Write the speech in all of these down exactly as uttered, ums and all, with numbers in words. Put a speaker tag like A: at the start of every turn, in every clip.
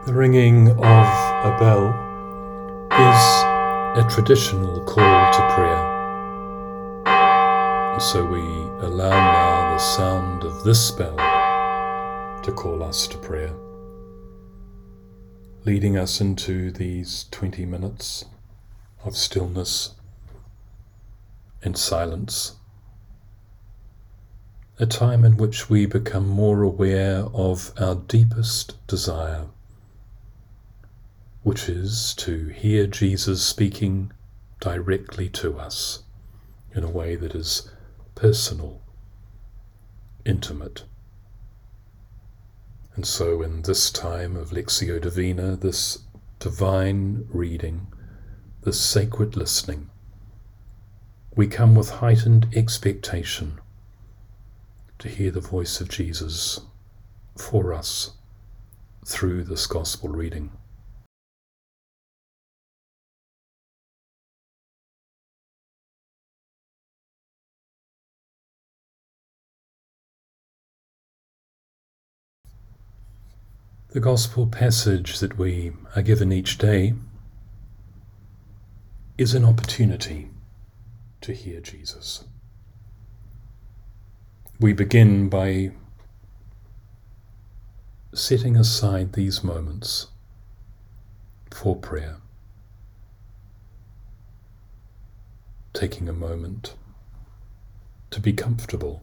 A: The ringing of a bell is a traditional call to prayer. And so we allow now the sound of this bell to call us to prayer, leading us into these twenty minutes of stillness and silence, a time in which we become more aware of our deepest desire, which is to hear Jesus speaking directly to us in a way that is personal, intimate. And so in this time of Lectio Divina, this divine reading, this sacred listening, we come with heightened expectation to hear the voice of Jesus for us through this gospel reading. The gospel passage that we are given each day is an opportunity to hear Jesus. We begin by setting aside these moments for prayer, taking a moment to be comfortable.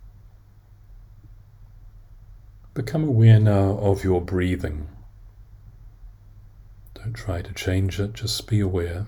A: Become aware now of your breathing. Don't try to change it, just be aware.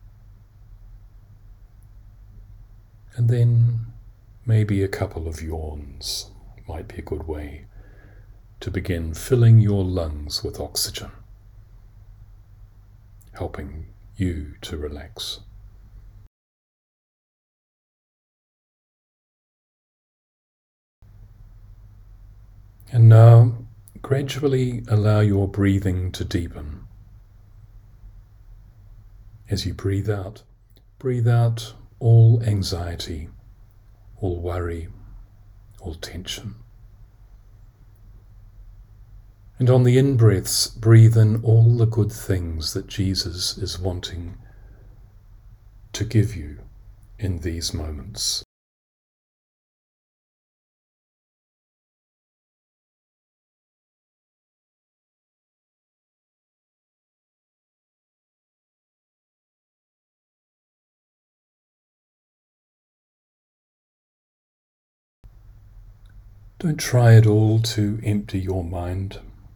A: And then maybe a couple of yawns might be a good way to begin filling your lungs with oxygen, helping you to relax. And now, gradually allow your breathing to deepen. As you breathe out, breathe out all anxiety, all worry, all tension. And on the in-breaths, breathe in all the good things that Jesus is wanting to give you in these moments. Don't try at all to empty your mind.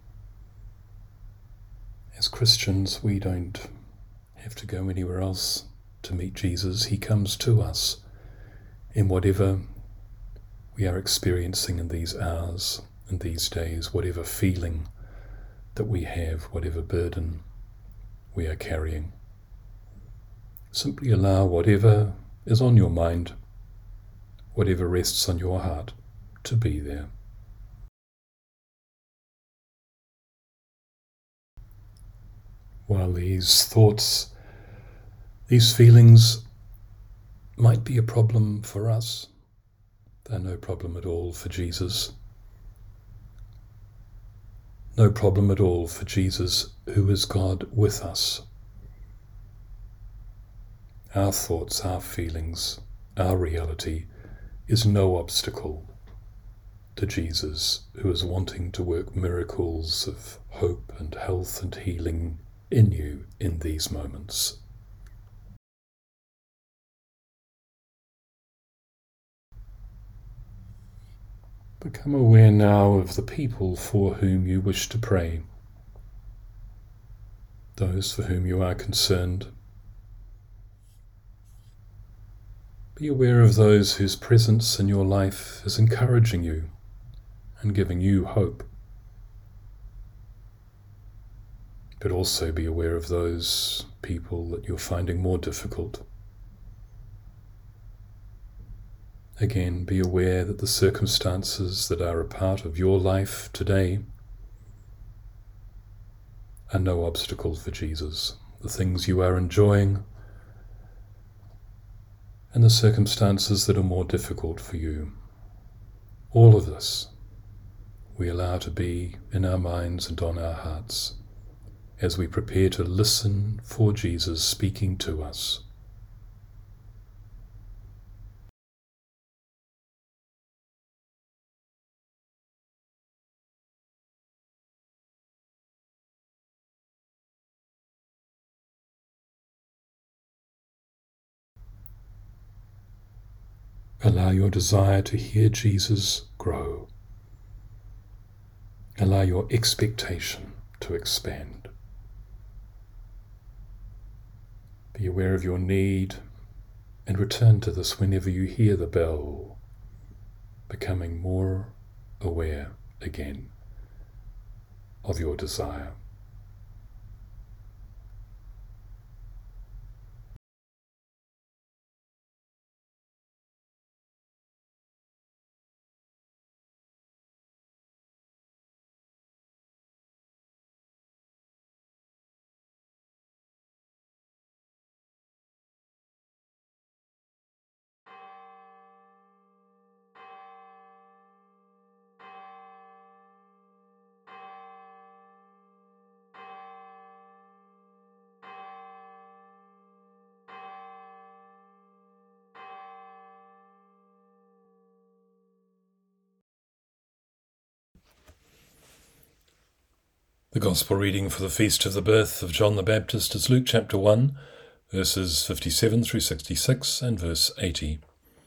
A: As Christians, we don't have to go anywhere else to meet Jesus. He comes to us in whatever we are experiencing in these hours and these days, whatever feeling that we have, whatever burden we are carrying. Simply allow whatever is on your mind, whatever rests on your heart, to be there. While these thoughts, these feelings might be a problem for us, they're no problem at all for Jesus. No problem at all for Jesus, who is God with us. Our thoughts, our feelings, our reality is no obstacle to Jesus, who is wanting to work miracles of hope and health and healing in you in these moments. Become aware now of the people for whom you wish to pray, those for whom you are concerned. Be aware of those whose presence in your life is encouraging you and giving you hope. But also be aware of those people that you're finding more difficult. Again, be aware that the circumstances that are a part of your life today are no obstacle for Jesus. The things you are enjoying and the circumstances that are more difficult for you. All of this we allow to be in our minds and on our hearts as we prepare to listen for Jesus speaking to us. Allow your desire to hear Jesus grow. Allow your expectation to expand. Be aware of your need and return to this whenever you hear the bell, becoming more aware again of your desire. The Gospel reading for the feast of the birth of John the Baptist is Luke chapter one, verses fifty-seven through sixty-six and verse eighty.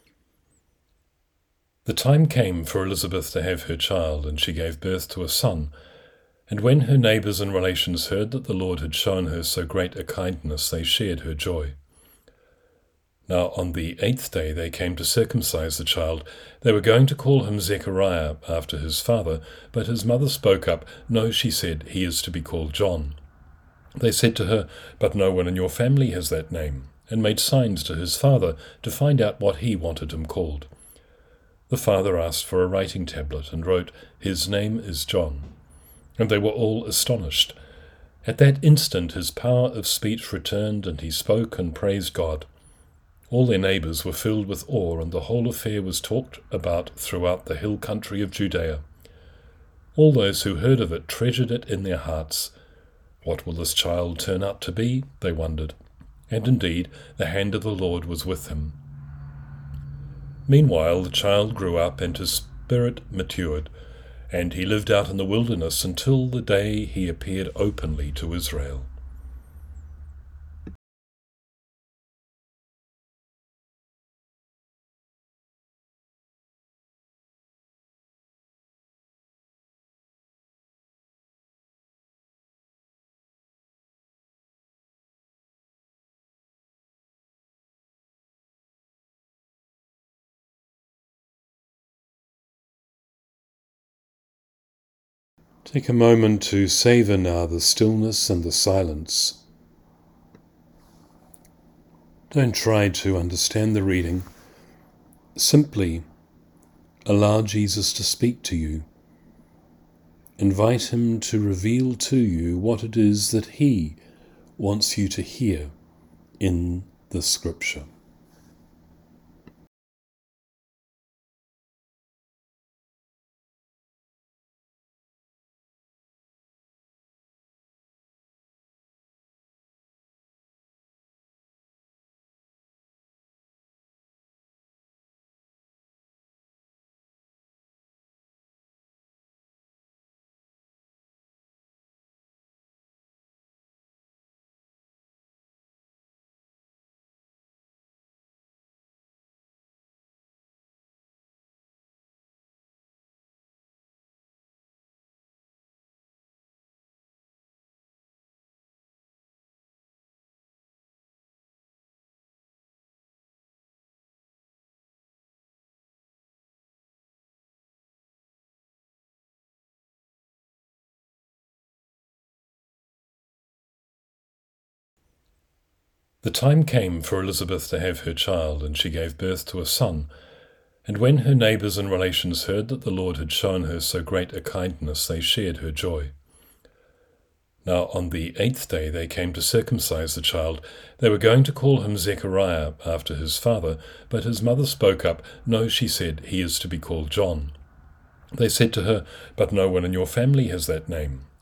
A: The time came for Elizabeth to have her child, and she gave birth to a son. And when her neighbours and relations heard that the Lord had shown her so great a kindness, they shared her joy. Now on the eighth day they came to circumcise the child. They were going to call him Zechariah after his father, but his mother spoke up. No, she said, he is to be called John. They said to her, but no one in your family has that name, and made signs to his father to find out what he wanted him called. The father asked for a writing tablet and wrote, his name is John. And they were all astonished. At that instant his power of speech returned, and he spoke and praised God. All their neighbours were filled with awe, and the whole affair was talked about throughout the hill country of Judea. All those who heard of it treasured it in their hearts. What will this child turn out to be? They wondered. And indeed, the hand of the Lord was with him. Meanwhile the child grew up, and his spirit matured, and he lived out in the wilderness until the day he appeared openly to Israel. Take a moment to savour now the stillness and the silence. Don't try to understand the reading. Simply allow Jesus to speak to you. Invite him to reveal to you what it is that he wants you to hear in the Scripture. The time came for Elizabeth to have her child, and she gave birth to a son. And when her neighbours and relations heard that the Lord had shown her so great a kindness, they shared her joy. Now on the eighth day they came to circumcise the child. They were going to call him Zechariah after his father, but his mother spoke up. No, she said, he is to be called John. They said to her, but no one in your family has that name,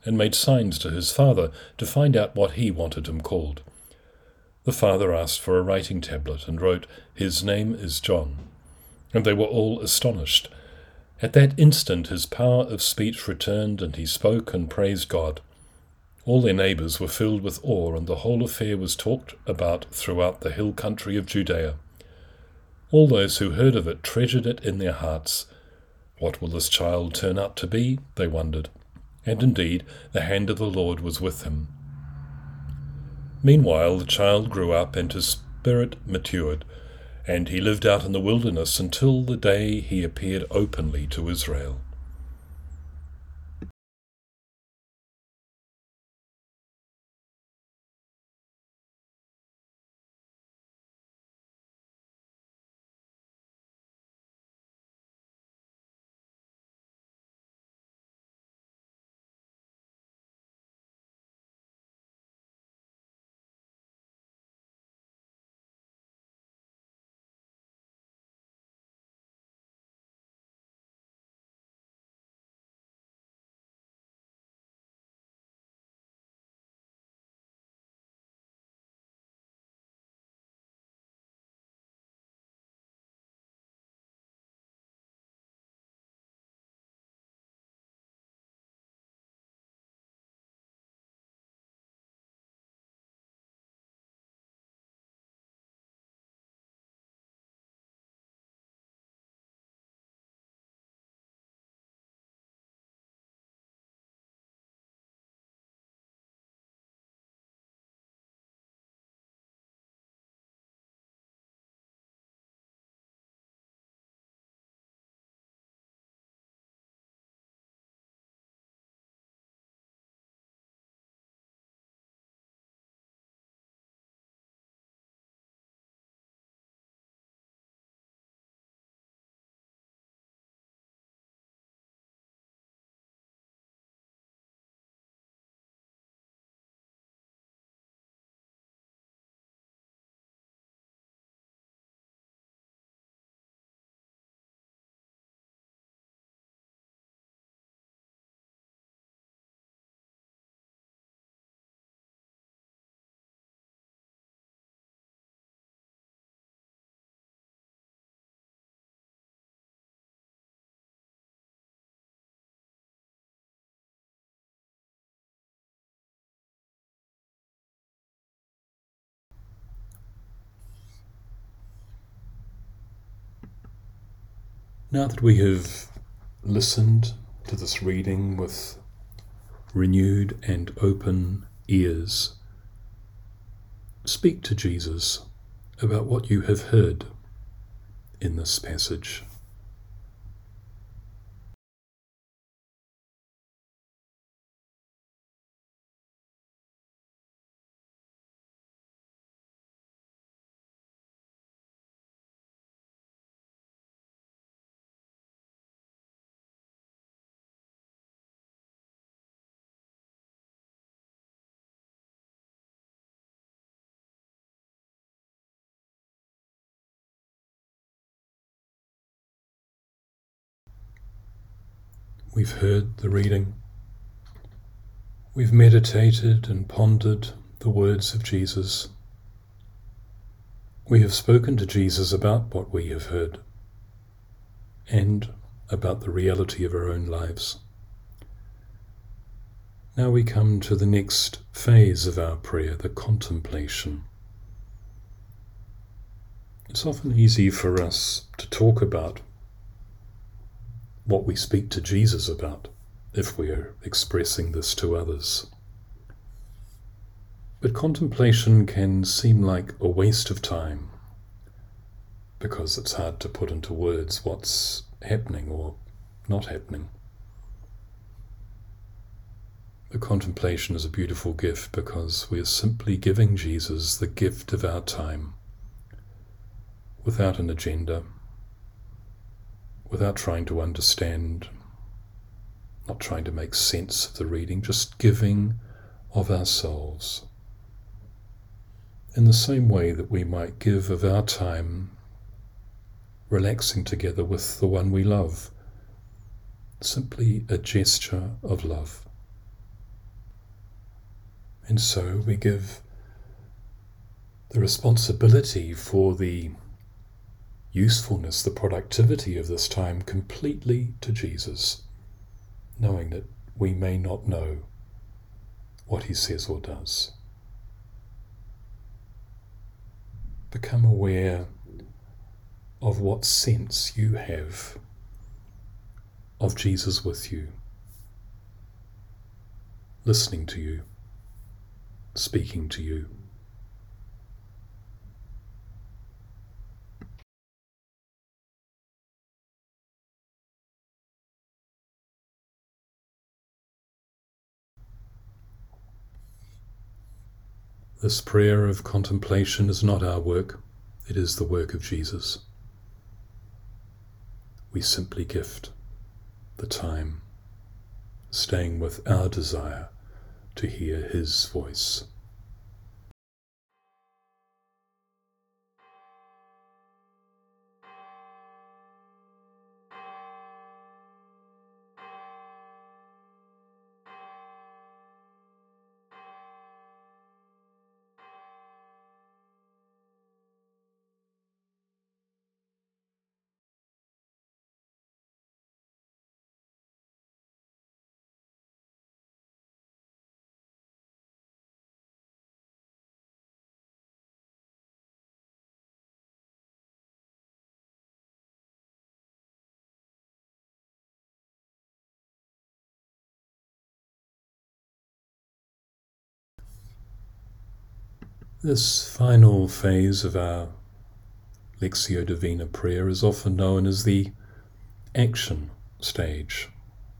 A: and made signs to his father to find out what he wanted him called. The father asked for a writing tablet and wrote, "His name is John." And they were all astonished. At that instant his power of speech returned, and he spoke and praised God. All their neighbours were filled with awe, and the whole affair was talked about throughout the hill country of Judea. All those who heard of it treasured it in their hearts. What will this child turn out to be? They wondered. And indeed, the hand of the Lord was with him. Meanwhile, the child grew up, and his spirit matured, and he lived out in the wilderness until the day he appeared openly to Israel. Now that we have listened to this reading with renewed and open ears, speak to Jesus about what you have heard in this passage. We've heard the reading. We've meditated and pondered the words of Jesus. We have spoken to Jesus about what we have heard and about the reality of our own lives. Now we come to the next phase of our prayer, the contemplation. It's often easy for us to talk about what we speak to Jesus about if we are expressing this to others. But contemplation can seem like a waste of time because it's hard to put into words what's happening or not happening. The contemplation is a beautiful gift because we are simply giving Jesus the gift of our time without an agenda, without trying to understand, not trying to make sense of the reading, just giving of ourselves. In the same way that we might give of our time relaxing together with the one we love, simply a gesture of love. And so we give the responsibility for the usefulness, the productivity of this time completely to Jesus, knowing that we may not know what he says or does. Become aware of what sense you have of Jesus with you, listening to you, speaking to you. This prayer of contemplation is not our work, it is the work of Jesus. We simply gift the time, staying with our desire to hear his voice. This final phase of our Lectio Divina prayer is often known as the action stage.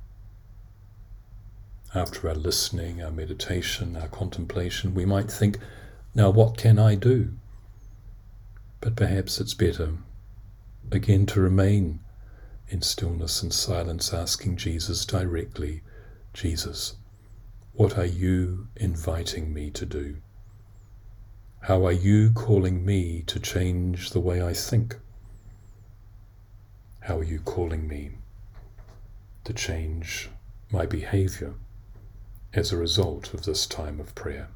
A: After our listening, our meditation, our contemplation, we might think, now what can I do? But perhaps it's better, again, to remain in stillness and silence, asking Jesus directly, Jesus, what are you inviting me to do? How are you calling me to change the way I think? How are you calling me to change my behavior as a result of this time of prayer?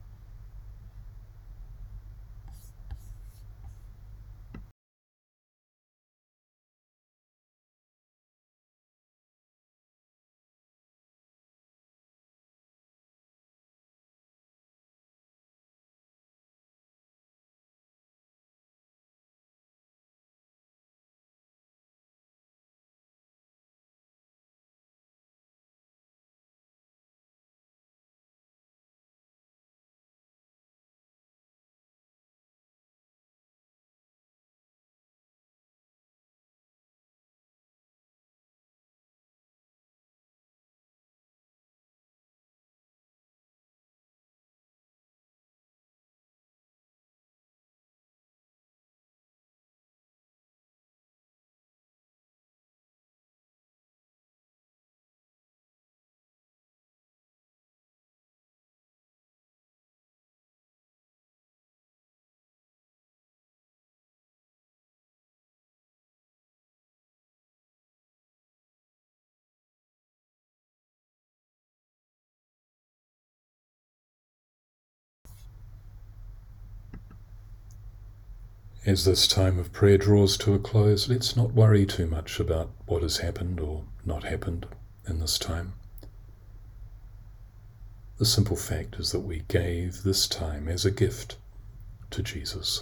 A: As this time of prayer draws to a close, let's not worry too much about what has happened or not happened in this time. The simple fact is that we gave this time as a gift to Jesus.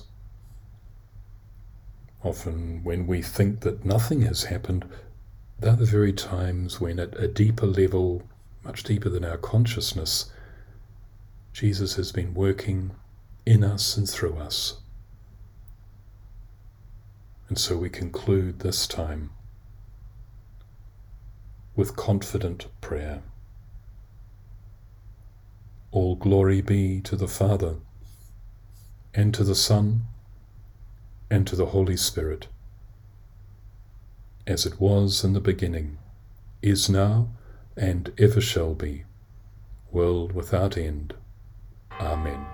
A: Often when we think that nothing has happened, they're the very times when at a deeper level, much deeper than our consciousness, Jesus has been working in us and through us. And so we conclude this time with confident prayer. All glory be to the Father, and to the Son, and to the Holy Spirit, as it was in the beginning, is now, and ever shall be, world without end. Amen.